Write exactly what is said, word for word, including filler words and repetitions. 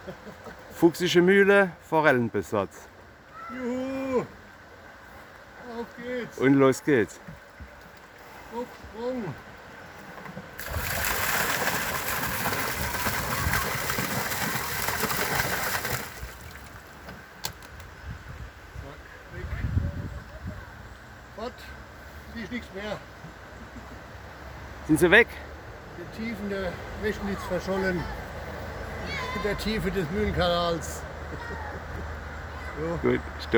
Fuchsische Mühle, Forellenbesatz. Juhu! Auf geht's! Und los geht's. Aufsprung! Zack, weg. Fort! Siehst nichts mehr. Sind sie weg? Die Tiefen der Weschnitz verschollen. In der Tiefe des Mühlenkanals. So. Gut, stopp.